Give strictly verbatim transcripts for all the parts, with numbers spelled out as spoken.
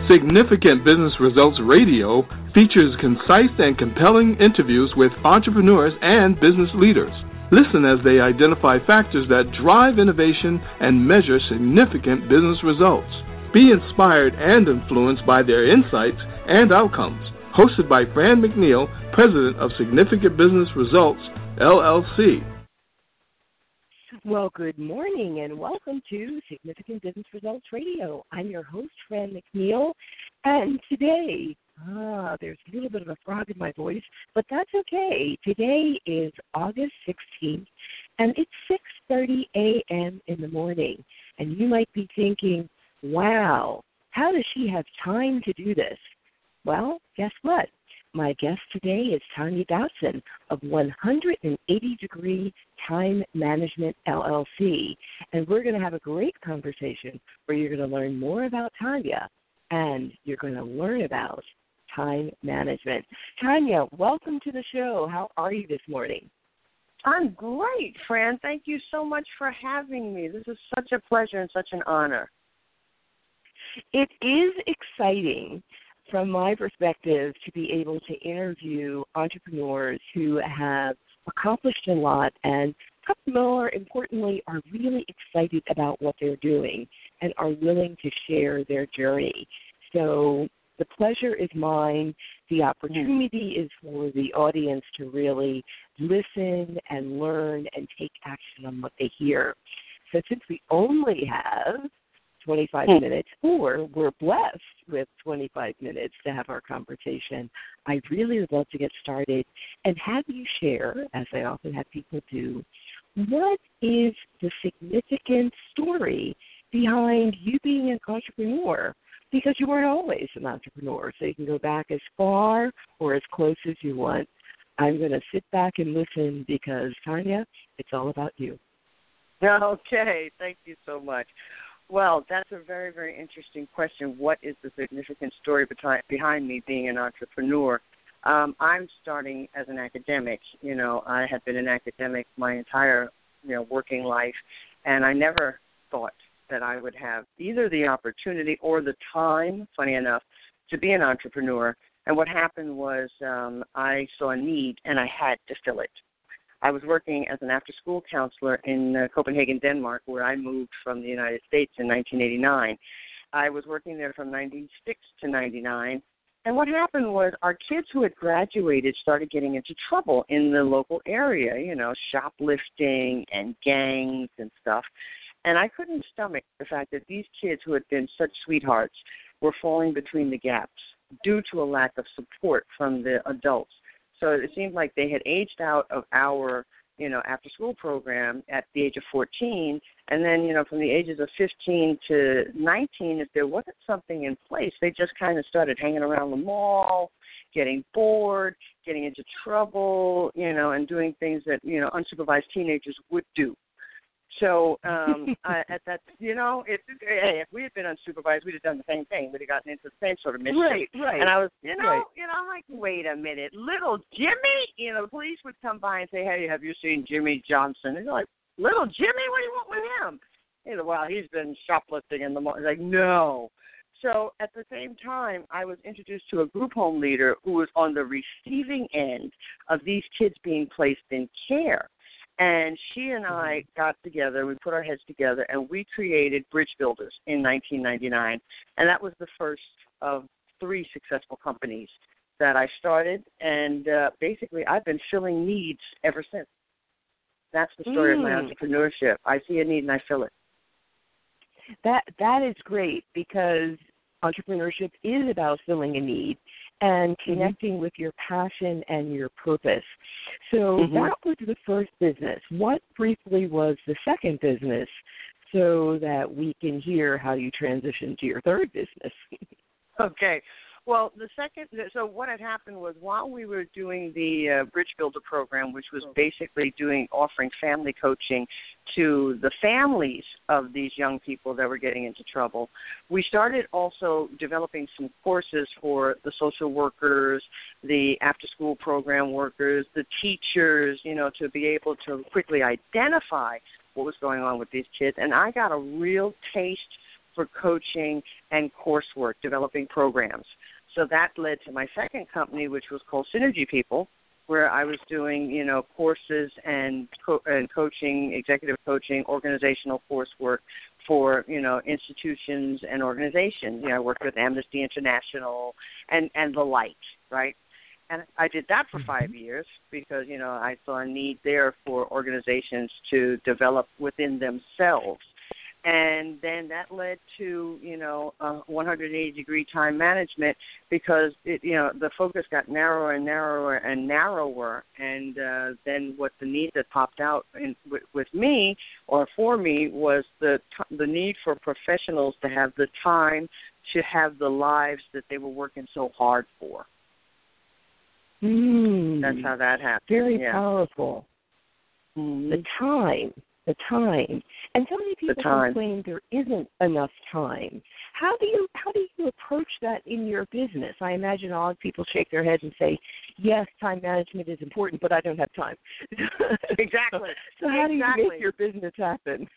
Significant Business Results Radio features concise and compelling interviews with entrepreneurs and business leaders. Listen as they identify factors that drive innovation and measure significant business results. Be inspired and influenced by their insights and outcomes. Hosted by Fran McNeil, President of Significant Business Results, L L C. Well, good morning and welcome to Significant Business Results Radio. I'm your host, Fran McNeil, and today, ah, there's a little bit of a frog in my voice, but that's okay. Today is August sixteenth, and it's six thirty a.m. in the morning, and you might be thinking, wow, how does she have time to do this? Well, guess what? My guest today is Tanya Dotson of one eighty degree Time Management, L L C, and we're going to have a great conversation where you're going to learn more about Tanya, and you're going to learn about time management. Tanya, welcome to the show. How are you this morning? I'm great, Fran. Thank you so much for having me. This is such a pleasure and such an honor. It is exciting, from my perspective, to be able to interview entrepreneurs who have accomplished a lot and, more importantly, are really excited about what they're doing and are willing to share their journey. So the pleasure is mine. The opportunity is for the audience to really listen and learn and take action on what they hear. So since we only have twenty-five minutes, or we're blessed with twenty-five minutes to have our conversation, I really would love to get started and have you share, as I often have people do, what is the significant story behind you being an entrepreneur? Because you weren't always an entrepreneur, so you can go back as far or as close as you want. I'm going to sit back and listen because, Tanya, it's all about you. Okay, thank you so much. Well, that's a very, very interesting question. What is the significant story behind me being an entrepreneur? Um, I'm starting as an academic. You know, I have been an academic my entire, you know, working life, and I never thought that I would have either the opportunity or the time, funny enough, to be an entrepreneur. And what happened was um, I saw a need, and I had to fill it. I was working as an after-school counselor in uh, Copenhagen, Denmark, where I moved from the United States in nineteen eighty-nine. I was working there from ninety-six to ninety-nine, and what happened was our kids who had graduated started getting into trouble in the local area, you know, shoplifting and gangs and stuff, and I couldn't stomach the fact that these kids who had been such sweethearts were falling between the gaps due to a lack of support from the adults. So it seemed like they had aged out of our, you know, after-school program at the age of fourteen, and then, you know, from the ages of fifteen to nineteen, if there wasn't something in place, they just kind of started hanging around the mall, getting bored, getting into trouble, you know, and doing things that, you know, unsupervised teenagers would do. So um, I, at that, you know, it, hey, if we had been unsupervised, we'd have done the same thing. We'd have gotten into the same sort of mischief. Right, right. And I was, you know, right. you know, I'm like, wait a minute, little Jimmy. You know, the police would come by and say, hey, have you seen Jimmy Johnson? And they're like, little Jimmy, what do you want with him? You know, well, he's been shoplifting in the mall. Like, no. So at the same time, I was introduced to a group home leader who was on the receiving end of these kids being placed in care. And she and I got together, we put our heads together, and we created Bridge Builders in nineteen ninety-nine. And that was the first of three successful companies that I started. And uh, basically, I've been filling needs ever since. That's the story mm. of my entrepreneurship. I see a need and I fill it. That That is great, because entrepreneurship is about filling a need and connecting mm-hmm. with your passion and your purpose. So mm-hmm. that was the first business. What briefly was the second business, so that we can hear how you transitioned to your third business? Okay. Well, the second, so what had happened was while we were doing the uh, Bridge Builder program, which was basically doing, offering family coaching to the families of these young people that were getting into trouble, we started also developing some courses for the social workers, the after-school program workers, the teachers, you know, to be able to quickly identify what was going on with these kids. And I got a real taste for coaching and coursework, developing programs. So that led to my second company, which was called Synergy People, where I was doing, you know, courses and co- and coaching, executive coaching, organizational coursework for, you know, institutions and organizations. You know, I worked with Amnesty International and, and the like, right? And I did that for five years because, you know, I saw a need there for organizations to develop within themselves. And then that led to, you know, uh, one hundred eighty degree time management because, it, you know, the focus got narrower and narrower and narrower. And uh, then what the need that popped out in, with, with me or for me was the t- the need for professionals to have the time to have the lives that they were working so hard for. Mm. That's how that happened. Very yeah. powerful. Mm-hmm. The time, the time, and so many people complain there isn't enough time. How do you how do you approach that in your business? I imagine a lot of people shake their heads and say, "Yes, time management is important, but I don't have time." Exactly. so, so how exactly. do you make your business happen?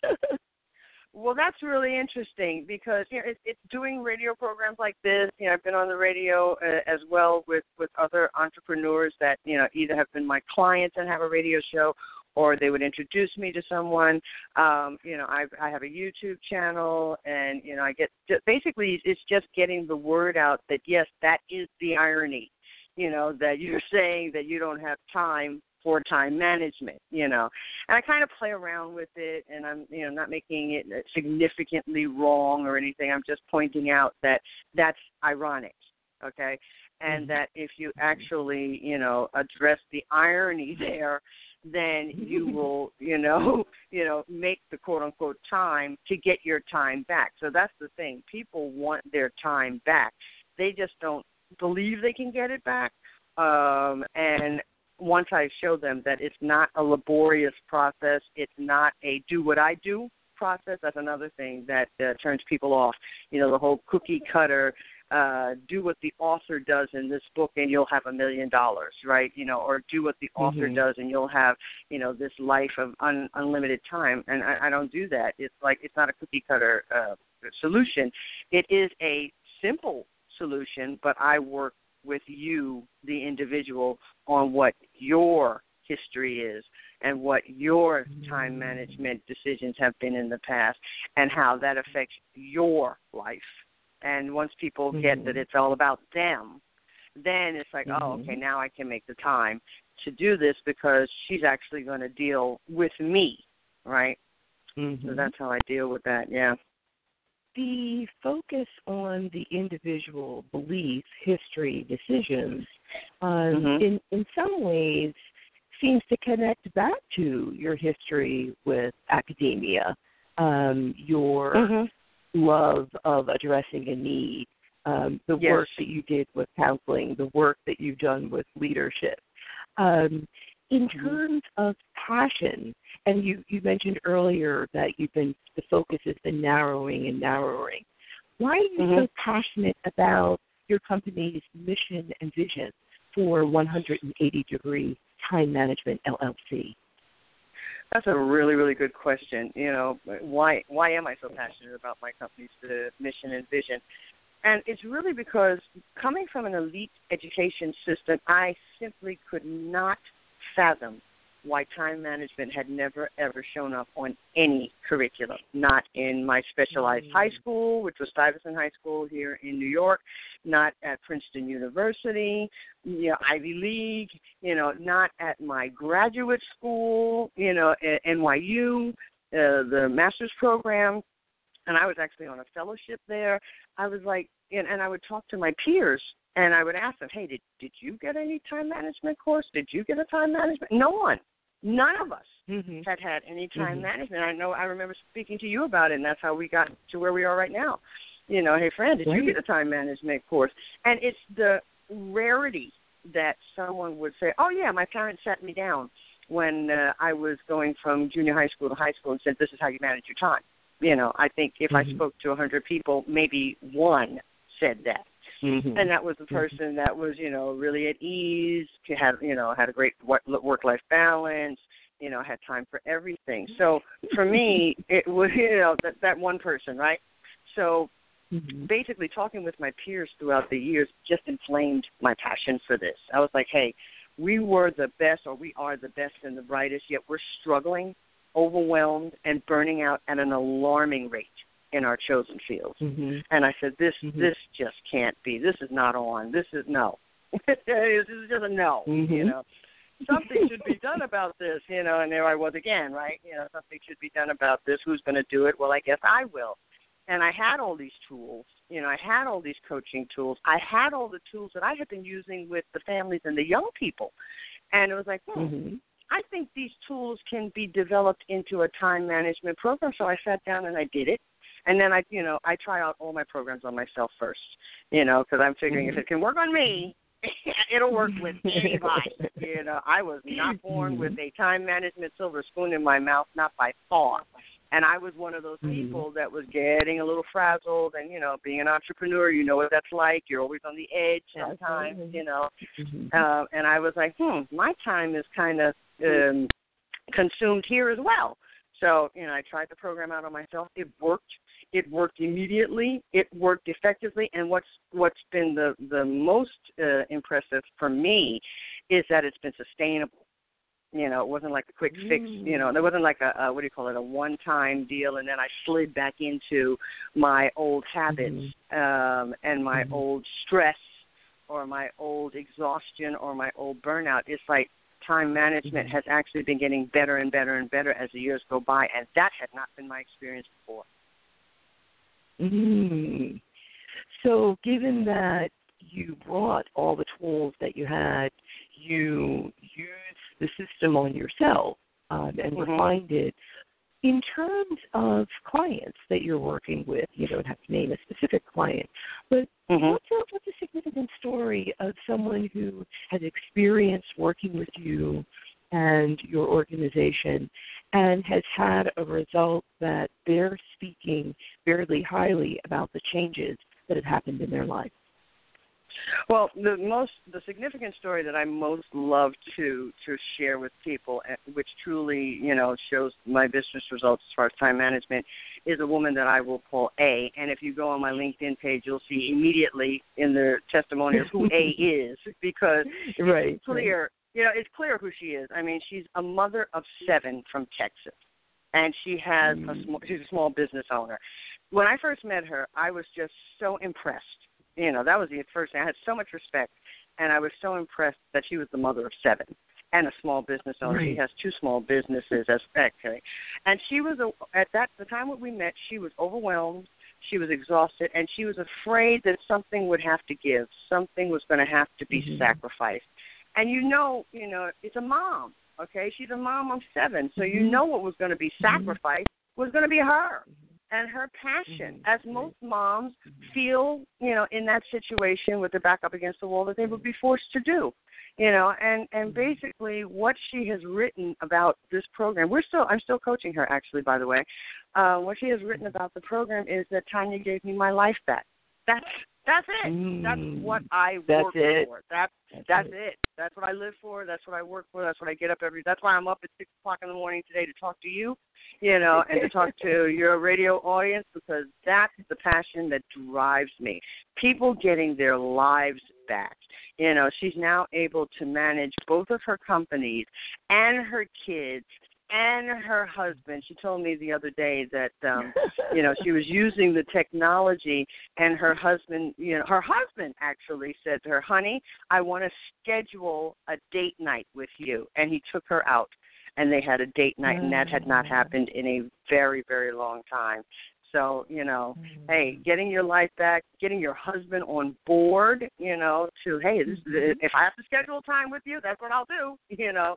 Well, that's really interesting because, you know, it's, it's doing radio programs like this. You know, I've been on the radio uh, as well with, with other entrepreneurs that, you know, either have been my clients and have a radio show or they would introduce me to someone. Um, you know, I, I have a YouTube channel and, you know, I get – basically it's just getting the word out that, yes, that is the irony, you know, that you're saying that you don't have time for time management, you know. And I kind of play around with it, and I'm, you know, not making it significantly wrong or anything. I'm just pointing out that that's ironic, okay, and that if you actually, you know, address the irony there, then you will, you know, you know, make the quote-unquote time to get your time back. So that's the thing. People want their time back. They just don't believe they can get it back, um, and once I show them that it's not a laborious process, it's not a do what I do process, that's another thing that uh, turns people off. You know, the whole cookie cutter, uh, do what the author does in this book and you'll have a million dollars, right? You know, or do what the author mm-hmm. does and you'll have, you know, this life of un- unlimited time. And I, I don't do that. It's like, it's not a cookie cutter uh, solution. It is a simple solution, but I work with you, the individual, on what your history is and what your time management decisions have been in the past and how that affects your life. And once people mm-hmm. get that it's all about them, then it's like, mm-hmm. oh, okay, now I can make the time to do this because she's actually going to deal with me, right? Mm-hmm. So that's how I deal with that, yeah. The focus on the individual beliefs, history, decisions, um, mm-hmm. in, in some ways seems to connect back to your history with academia, um, your mm-hmm. love of addressing a need, um, the yes. work that you did with counseling, the work that you've done with leadership. Um, in mm-hmm. terms of passion, and you, you mentioned earlier that you've been the focus has been narrowing and narrowing. Why are you mm-hmm. so passionate about your company's mission and vision for one hundred eighty degree Time Management L L C? That's a really, really good question. You know, why why am I so passionate about my company's uh, mission and vision? And it's really because coming from an elite education system, I simply could not fathom why time management had never, ever shown up on any curriculum, not in my specialized mm-hmm. high school, which was Stuyvesant High School here in New York, not at Princeton University, you know, Ivy League, you know, not at my graduate school, you know, at N Y U, uh, the master's program, and I was actually on a fellowship there. I was like, and, and I would talk to my peers, and I would ask them, hey, did, did you get any time management course? Did you get a time management? No one. None of us mm-hmm. had had any time mm-hmm. management. I know I remember speaking to you about it, and that's how we got to where we are right now. You know, hey, friend, did right. you get a time management course? And it's the rarity that someone would say, oh, yeah, my parents sat me down when uh, I was going from junior high school to high school and said, this is how you manage your time. You know, I think if mm-hmm. I spoke to one hundred people, maybe one said that. Mm-hmm. And that was the person that was, you know, really at ease, had, you know, had a great work-life balance, you know, had time for everything. So for me, it was, you know, that, that one person, right? So Mm-hmm. basically talking with my peers throughout the years just inflamed my passion for this. I was like, hey, we were the best, or we are the best and the brightest, yet we're struggling, overwhelmed, and burning out at an alarming rate in our chosen fields. Mm-hmm. And I said, this mm-hmm. this just can't be. This is not on. This is no. This is just a no, mm-hmm. you know. Something should be done about this, you know, and there I was again, right? You know, something should be done about this. Who's going to do it? Well, I guess I will. And I had all these tools, you know, I had all these coaching tools. I had all the tools that I had been using with the families and the young people. And it was like, hmm, mm-hmm. I think these tools can be developed into a time management program. So I sat down and I did it. And then I, you know, I try out all my programs on myself first, you know, because I'm figuring mm-hmm. if it can work on me, it'll work with anybody. You know, I was not born mm-hmm. with a time management silver spoon in my mouth, not by far. And I was one of those people mm-hmm. that was getting a little frazzled. And, you know, being an entrepreneur, you know what that's like. You're always on the edge sometimes, mm-hmm. you know. Mm-hmm. Uh, and I was like, hmm, my time is kind of um, consumed here as well. So, you know, I tried the program out on myself. It worked. It worked immediately. It worked effectively. And what's what's been the, the most uh, impressive for me is that it's been sustainable. You know, it wasn't like a quick fix, you know, there wasn't like a, a what do you call it, a one-time deal, and then I slid back into my old habits mm-hmm. um, and my mm-hmm. old stress or my old exhaustion or my old burnout. It's like time management mm-hmm. has actually been getting better and better and better as the years go by, and that had not been my experience before. Mm-hmm. So given that you brought all the tools that you had, you used the system on yourself um, and mm-hmm. refined it. In terms of clients that you're working with, you don't have to name a specific client, but mm-hmm. what's, a, what's a significant story of someone who has experienced working with you and your organization and has had a result that they're speaking fairly highly about the changes that have happened in their life? Well, the most, the significant story that I most love to to share with people, which truly, you know, shows my business results as far as time management, is a woman that I will call A. And if you go on my LinkedIn page, you'll see immediately in the testimonials who A is, because right, it's clear, right. you know, it's clear who she is. I mean, she's a mother of seven from Texas, and she has mm. a small, she's a small business owner. When I first met her, I was just so impressed. You know, that was the first thing. I had so much respect, and I was so impressed that she was the mother of seven and a small business owner. Right. She has two small businesses, as actually. And she was, a, at that the time when we met, she was overwhelmed, she was exhausted, and she was afraid that something would have to give, something was going to have to be mm-hmm. sacrificed. And you know, you know, it's a mom, okay? She's a mom of seven, so mm-hmm. you know what was going to be sacrificed mm-hmm. was going to be her. And her passion, mm-hmm. as most moms feel, you know, in that situation with their back up against the wall, that they would be forced to do, you know. And, and basically, what she has written about this program, we're still, I'm still coaching her, actually, by the way. Uh, what she has written about the program is that Tanya gave me my life back. That's that's it. Mm, that's what I that's work it. for. That's that's, that's it. it. That's what I live for. That's what I work for. That's what I get up every. That's why I'm up at six o'clock in the morning today to talk to you, you know, and to talk to your radio audience, because that's the passion that drives me. People getting their lives back. You know, she's now able to manage both of her companies and her kids and her husband. She told me the other day that, um, you know, she was using the technology, and her husband, you know, her husband actually said to her, honey, I want to schedule a date night with you. And he took her out, and they had a date night, and that had not happened in a very, very long time. So, you know, mm-hmm. hey, getting your life back, getting your husband on board, you know, to, hey, this, if I have to schedule time with you, that's what I'll do, you know.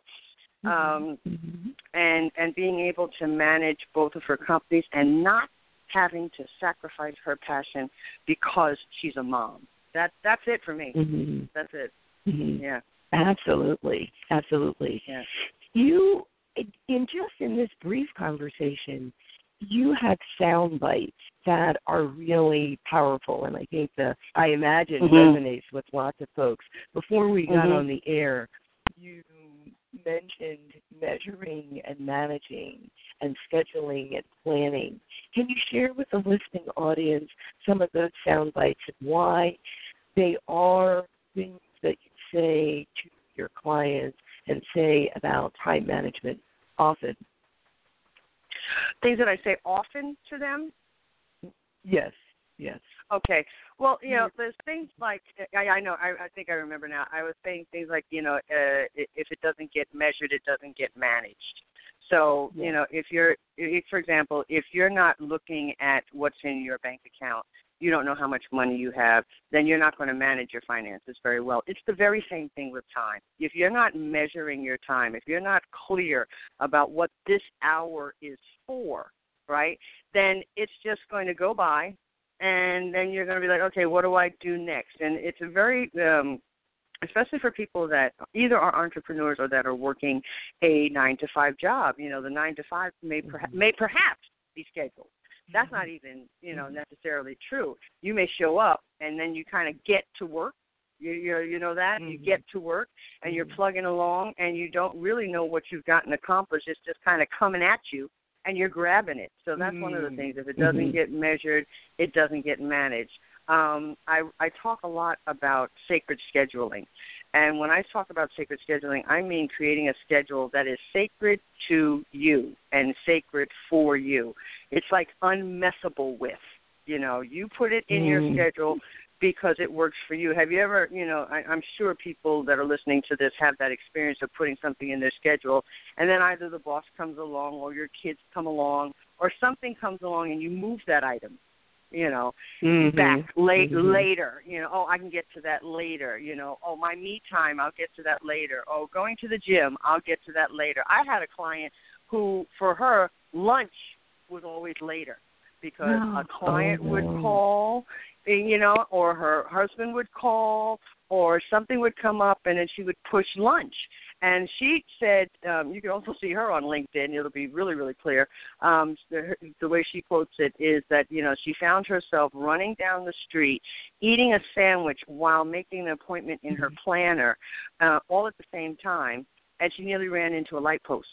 Um, mm-hmm. and and being able to manage both of her companies and not having to sacrifice her passion because she's a mom. That that's it for me. Mm-hmm. That's it. Mm-hmm. Yeah. Absolutely. Absolutely. Yeah. You, in just in this brief conversation, you have sound bites that are really powerful, and I think the I imagine mm-hmm. resonates with lots of folks. Before we got mm-hmm. on the air, you mentioned measuring and managing and scheduling and planning. Can you share with the listening audience some of those sound bites and why they are things that you say to your clients and say about time management often? Things that I say often to them? Yes, yes. Okay. Well, you know, there's things like, I, I know, I, I think I remember now. I was saying things like, you know, uh, if it doesn't get measured, it doesn't get managed. So, yeah. you know, if you're, if, for example, if you're not looking at what's in your bank account, you don't know how much money you have, then you're not going to manage your finances very well. It's the very same thing with time. If you're not measuring your time, if you're not clear about what this hour is for, right, then it's just going to go by, and then you're going to be like, okay, what do I do next? And it's a very, um, especially for people that either are entrepreneurs or that are working a nine to five job. You know, the nine to five may perha- may perhaps be scheduled. That's not even, you know, necessarily true. You may show up and then you kind of get to work. You you you know that mm-hmm. you get to work and mm-hmm. you're plugging along and you don't really know what you've gotten accomplished. It's just kind of coming at you. And you're grabbing it. So that's mm-hmm. one of the things. If it doesn't mm-hmm. get measured, it doesn't get managed. Um, I, I talk a lot about sacred scheduling. And when I talk about sacred scheduling, I mean creating a schedule that is sacred to you and sacred for you. It's like unmessable with. You know, you put it in mm-hmm. your schedule because it works for you. Have you ever, you know, I, I'm sure people that are listening to this have that experience of putting something in their schedule, and then either the boss comes along or your kids come along or something comes along and you move that item, you know, mm-hmm. back late, mm-hmm. later. You know, oh, I can get to that later. You know, oh, my me time, I'll get to that later. Oh, going to the gym, I'll get to that later. I had a client who, for her, lunch was always later because oh, a client oh, would call, you know, or her husband would call, or something would come up, and then she would push lunch. And she said, um, you can also see her on LinkedIn. It'll be really, really clear. Um, the, the way she quotes it is that, you know, she found herself running down the street, eating a sandwich while making an appointment in her planner, uh, all at the same time, and she nearly ran into a light post.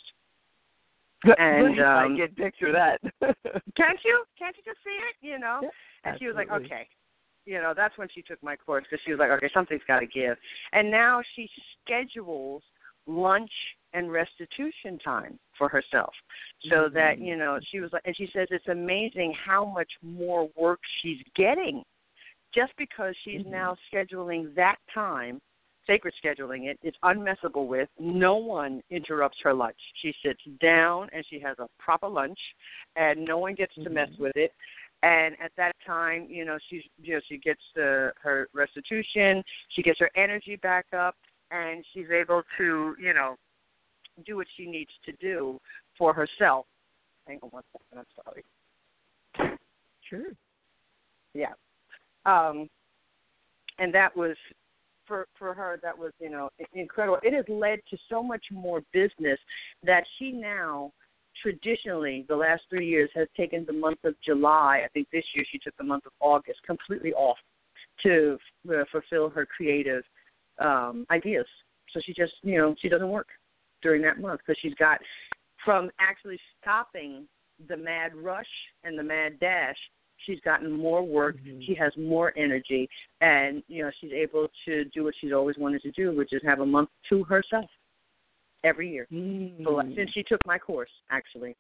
And um, I can picture that. Can't you? Can't you just see it? You know? Yeah, and absolutely. She was like, okay. You know, that's when she took my course because she was like, okay, something's got to give. And now she schedules lunch and restitution time for herself so mm-hmm. that, you know, she was like, and she says it's amazing how much more work she's getting just because she's mm-hmm. now scheduling that time. Sacred scheduling it. It's unmessable with. No one interrupts her lunch. She sits down and she has a proper lunch, and no one gets to mm-hmm. mess with it. And at that time, you know, she's you know she gets uh, her restitution. She gets her energy back up, and she's able to you know do what she needs to do for herself. Hang on one second. I'm sorry. Sure. Yeah. Um, and that was. For, for her, that was, you know, incredible. It has led to so much more business that she now, traditionally, the last three years, has taken the month of July. I think this year she took the month of August completely off to uh, fulfill her creative um, ideas. So she just, you know, she doesn't work during that month because she's got, from actually stopping the mad rush and the mad dash, she's gotten more work. Mm-hmm. She has more energy, and you know she's able to do what she's always wanted to do, which is have a month to herself every year. Mm-hmm. So, since she took my course, actually.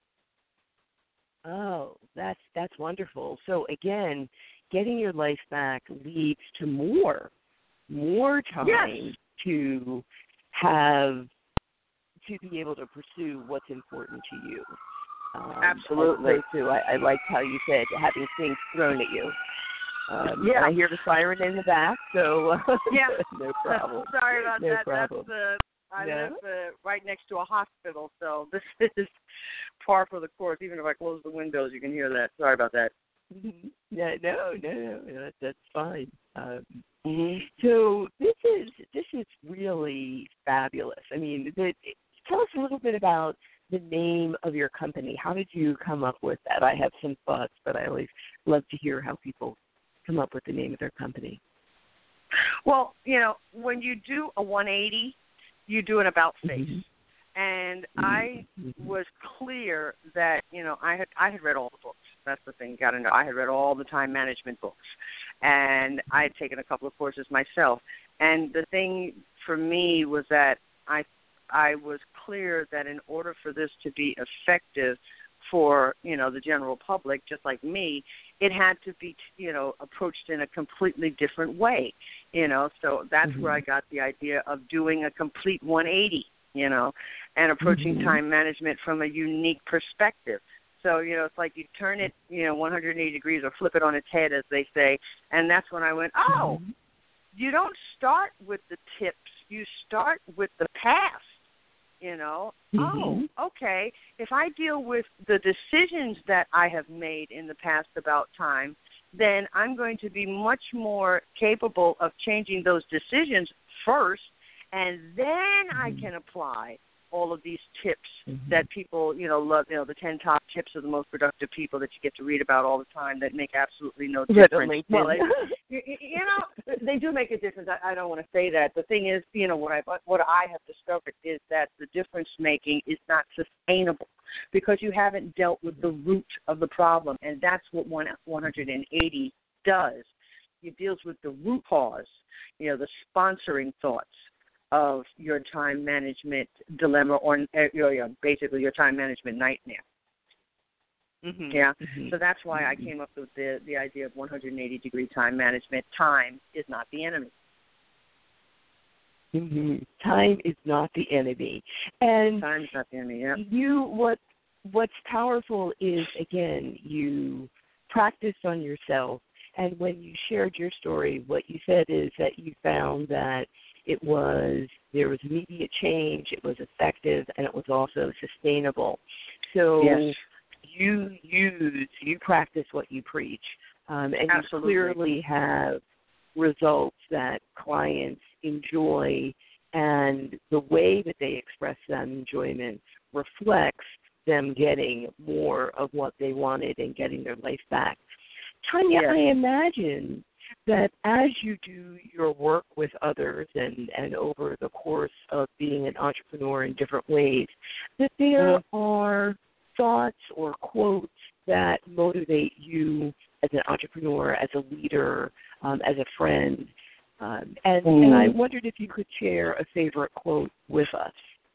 Oh, that's that's wonderful. So again, getting your life back leads to more, more time yes. to have to be able to pursue what's important to you. Um, Absolutely. To, I, I liked how you said having things thrown at you. Um, yeah. I hear the siren in the back, so uh, yeah. no problem. Sorry about no that. Problem. That's uh, I no? live uh, right next to a hospital, so this is par for the course. Even if I close the windows, you can hear that. Sorry about that. No, no, no, no. That, that's fine. Um, mm-hmm. So this is this is really fabulous. I mean, the, tell us a little bit about the name of your company. How did you come up with that? I have some thoughts, but I always love to hear how people come up with the name of their company. Well, you know, when you do a one eighty, you do an about face. Mm-hmm. And I was clear that, you know, I had I had read all the books. That's the thing you got to know. I had read all the time management books, and I had taken a couple of courses myself. And the thing for me was that I I was clear that in order for this to be effective for, you know, the general public, just like me, it had to be, you know, approached in a completely different way, you know. So that's mm-hmm. where I got the idea of doing a complete one eighty, you know, and approaching mm-hmm. time management from a unique perspective. So, you know, it's like you turn it, you know, one hundred eighty degrees or flip it on its head, as they say. And that's when I went, oh, mm-hmm. you don't start with the tips. You start with the past, you know. Mm-hmm. Oh, okay. If I deal with the decisions that I have made in the past about time, then I'm going to be much more capable of changing those decisions first, and then mm-hmm. I can apply all of these tips mm-hmm. that people, you know, love, you know, the ten top tips of the most productive people that you get to read about all the time that make absolutely no difference. Well, they, you, you know, they do make a difference. I, I don't want to say that. The thing is, you know, what I what I have discovered is that the difference making is not sustainable because you haven't dealt with the root of the problem, and that's what one hundred eighty does. It deals with the root cause, you know, the sponsoring thoughts of your time management dilemma, or uh, basically your time management nightmare. Mm-hmm. Yeah, mm-hmm. So that's why mm-hmm. I came up with the the idea of one hundred eighty degree time management. Time is not the enemy. Mm-hmm. Time is not the enemy, and time is not the enemy. Yeah. You what what's powerful is, again, you practiced on yourself, and when you shared your story, what you said is that you found that it was, there was immediate change, it was effective, and it was also sustainable. So yes. you use, you practice what you preach, um, and Absolutely. You clearly have results that clients enjoy, and the way that they express that enjoyment reflects them getting more of what they wanted and getting their life back. Tanya, yes. I imagine that as you do your work with others and, and over the course of being an entrepreneur in different ways, that there mm-hmm. are thoughts or quotes that motivate you as an entrepreneur, as a leader, um, as a friend. Um, and, mm-hmm. and I wondered if you could share a favorite quote with us.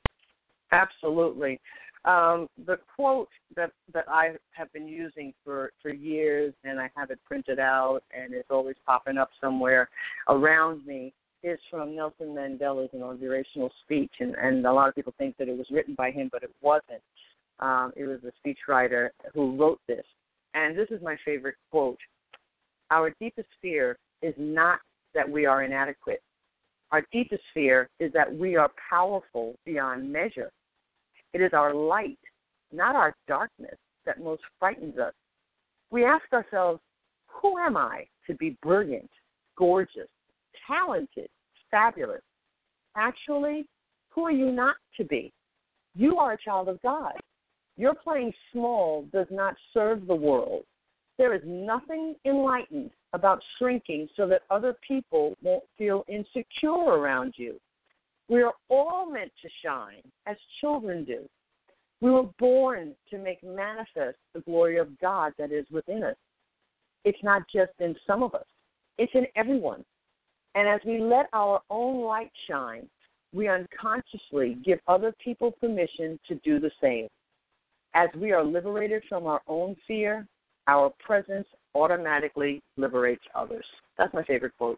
Absolutely. Um, the quote that, that I have been using for, for years, and I have it printed out, and it's always popping up somewhere around me, is from Nelson Mandela's inaugurational speech. And, and a lot of people think that it was written by him, but it wasn't. Um, it was a speechwriter who wrote this. And this is my favorite quote. Our deepest fear is not that we are inadequate. Our deepest fear is that we are powerful beyond measure. It is our light, not our darkness, that most frightens us. We ask ourselves, who am I to be brilliant, gorgeous, talented, fabulous? Actually, who are you not to be? You are a child of God. Your playing small does not serve the world. There is nothing enlightened about shrinking so that other people won't feel insecure around you. We are all meant to shine, as children do. We were born to make manifest the glory of God that is within us. It's not just in some of us. It's in everyone. And as we let our own light shine, we unconsciously give other people permission to do the same. As we are liberated from our own fear, our presence automatically liberates others. That's my favorite quote.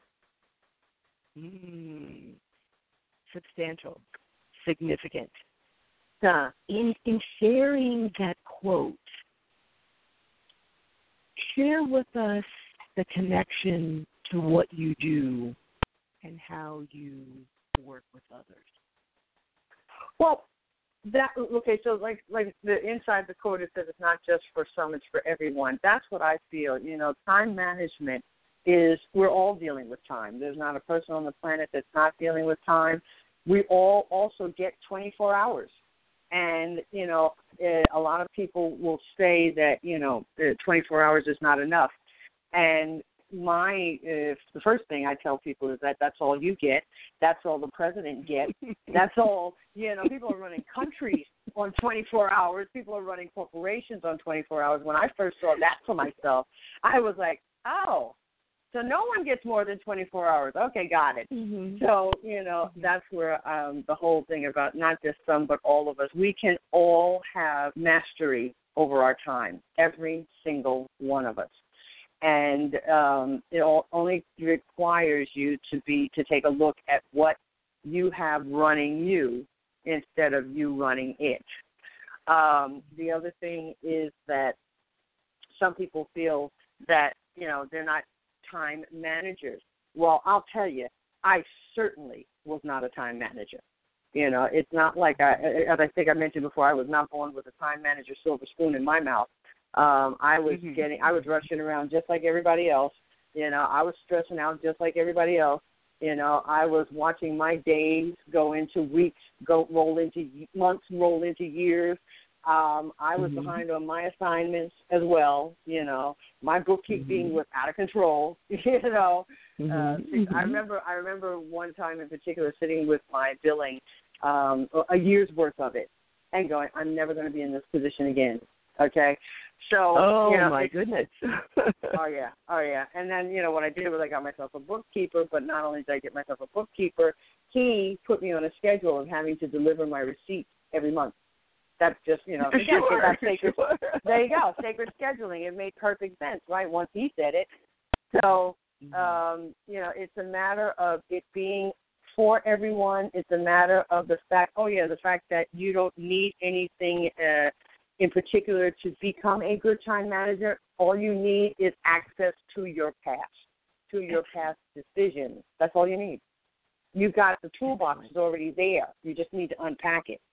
Mm. Substantial, significant. Uh, in, in sharing that quote, share with us the connection to what you do and how you work with others. Well, that okay. So, like, like the inside the quote, it says it's not just for some; it's for everyone. That's what I feel. You know, time management is, we're all dealing with time. There's not a person on the planet that's not dealing with time. We all also get twenty-four hours. And, you know, a lot of people will say that, you know, twenty-four hours is not enough. And my if the first thing I tell people is that that's all you get. That's all the president gets. That's all, you know, people are running countries on twenty-four hours. People are running corporations on twenty-four hours. When I first saw that for myself, I was like, oh, so no one gets more than twenty-four hours. Okay, got it. Mm-hmm. So, you know, that's where um, the whole thing about not just some but all of us, we can all have mastery over our time, every single one of us. And um, it all, only requires you to be to take a look at what you have running you instead of you running it. Um, the other thing is that some people feel that, you know, they're not time managers. Well, I'll tell you, I certainly was not a time manager. You know, it's not like I, as I think I mentioned before, I was not born with a time manager silver spoon in my mouth. Um, I was mm-hmm. getting, I was rushing around just like everybody else. You know, I was stressing out just like everybody else. You know, I was watching my days go into weeks, go roll into months, roll into years. Um, I was mm-hmm. behind on my assignments as well. You know, my bookkeeping mm-hmm. was out of control. You know, mm-hmm. uh, mm-hmm. I remember. I remember one time in particular sitting with my billing, um, a year's worth of it, and going, "I'm never going to be in this position again." Okay, so oh you know, my goodness. oh yeah, oh yeah. And then you know what I did was I got myself a bookkeeper. But not only did I get myself a bookkeeper, he put me on a schedule of having to deliver my receipts every month. That's just, you know, again, sure, that's sacred, sure. There you go, sacred scheduling. It made perfect sense, right, once he said it. So, um, you know, it's a matter of it being for everyone. It's a matter of the fact, oh, yeah, the fact that you don't need anything uh, in particular to become a good time manager. All you need is access to your past, to your past decisions. That's all you need. You've got the toolbox is already there. You just need to unpack it.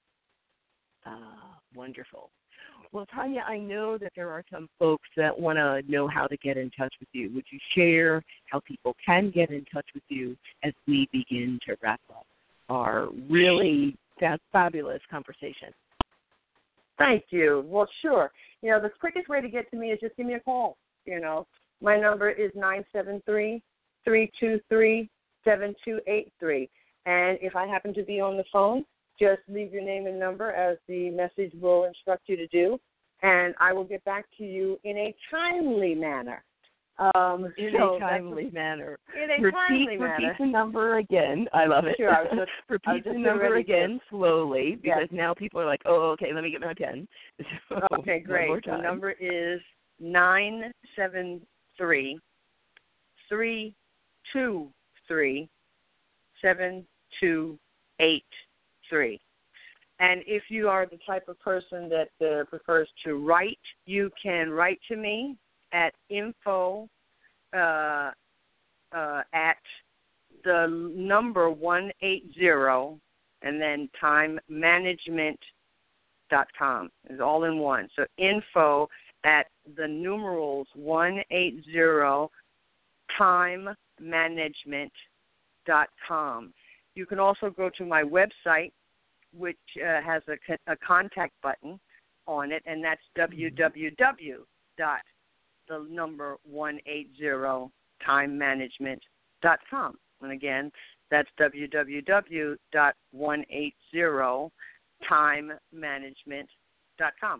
Ah, wonderful. Well, Tanya, I know that there are some folks that want to know how to get in touch with you. Would you share how people can get in touch with you as we begin to wrap up our really fabulous conversation? Thank you. Well, sure. You know, the quickest way to get to me is just give me a call. You know, my number is nine seven three, three two three, seven two eight three. And if I happen to be on the phone, just leave your name and number as the message will instruct you to do, and I will get back to you in a timely manner. Um, in so a timely manner. In a repeat, timely manner. Repeat the number again. I love it. Sure. I was just, repeat I was just the number again to... slowly because yes. now people are like, oh, okay, let me get my pen. So, okay, great. The number is nine seven three, three two three, seven two eight three. And if you are the type of person that uh, prefers to write, you can write to me at info uh, uh, at the number one eight zero and then time management dot com. It's all in one. So info at the numerals one eight zero time management dot com. You can also go to my website, which uh, has a, a contact button on it, and that's w w w dot the number one eight zero time management dot com. And again, that's w w w dot one eight zero time management dot com.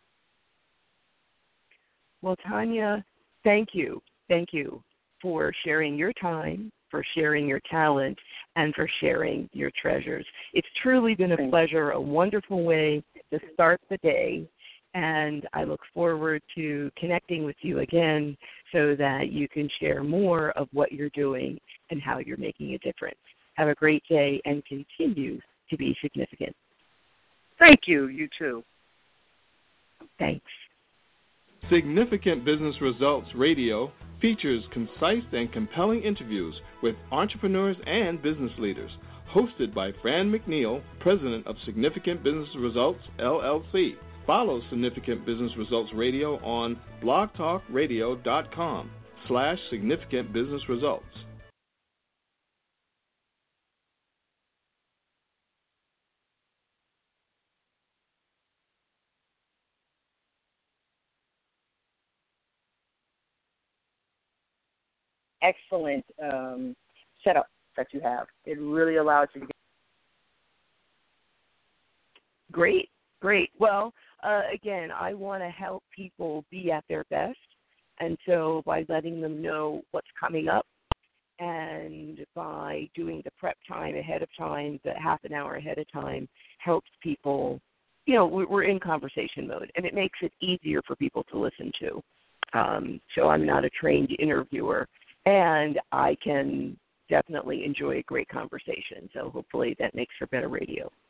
Well, Tanya, thank you. Thank you for sharing your time, for sharing your talent, and for sharing your treasures. It's truly been a pleasure, a wonderful way to start the day, and I look forward to connecting with you again so that you can share more of what you're doing and how you're making a difference. Have a great day and continue to be significant. Thank you. You too. Thanks. Significant Business Results Radio features concise and compelling interviews with entrepreneurs and business leaders. Hosted by Fran McNeil, President of Significant Business Results, L L C. Follow Significant Business Results Radio on blogtalkradio.com slash significant business results. excellent um, setup that you have. It really allows you to get. Great, great. Well, uh, again, I want to help people be at their best. And so by letting them know what's coming up and by doing the prep time ahead of time, the half an hour ahead of time, helps people, you know, we're in conversation mode, and it makes it easier for people to listen to. Um, so I'm not a trained interviewer, and I can definitely enjoy a great conversation. So hopefully that makes for better radio.